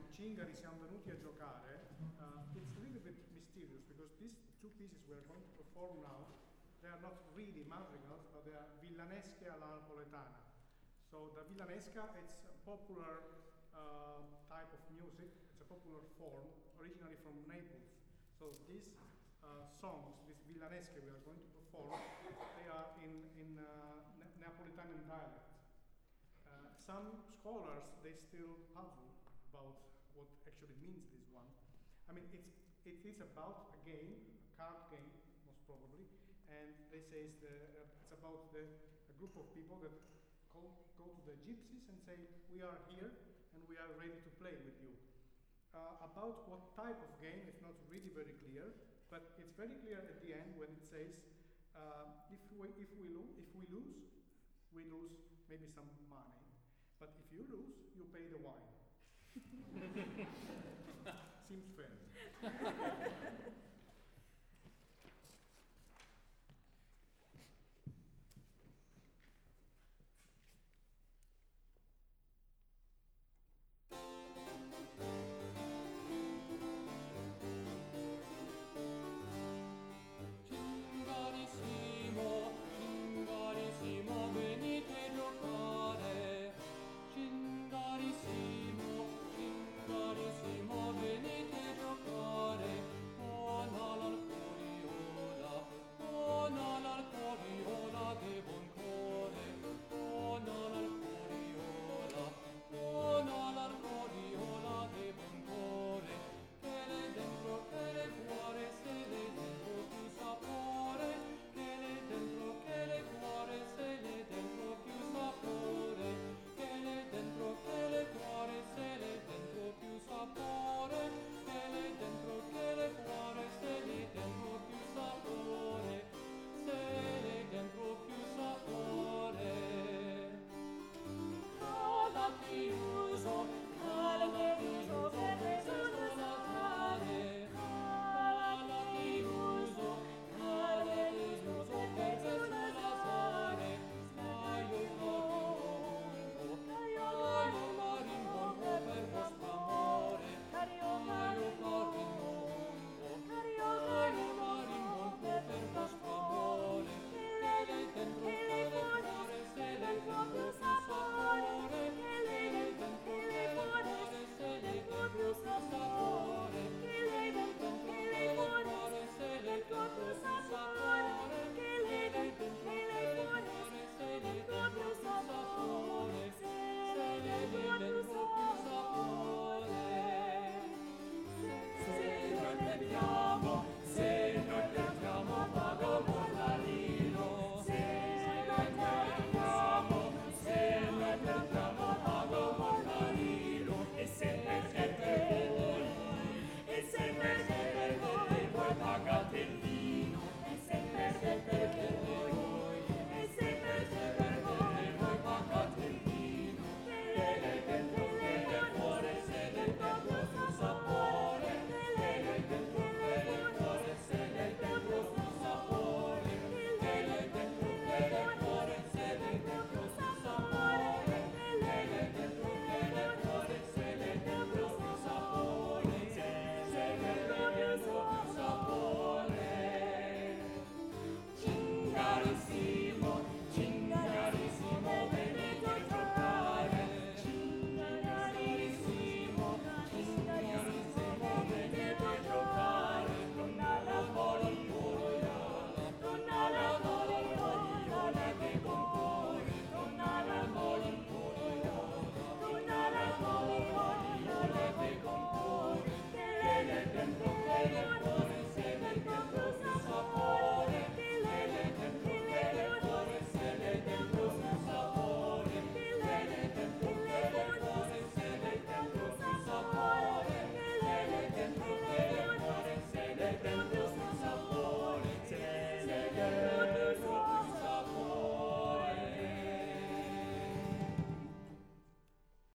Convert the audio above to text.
Cingari siamo venuti a giocare, it's a little bit mysterious because these two pieces we're going to perform now, they are not really madrigals, but they are villanesche alla napoletana. So the villanesca, it's a popular type of music, it's a popular form, originally from Naples. So these songs, these villanesche we are going to perform, they are in Neapolitan dialect. Some scholars, they still puzzle about what actually means this one. I mean, it is about a game, a card game, most probably, and they say it's about a group of people that go to the gypsies and say, we are here and we are ready to play with you. About what type of game, it's not really very clear, but it's very clear at the end when it says, if we lose, we lose maybe some money. But if you lose, you pay the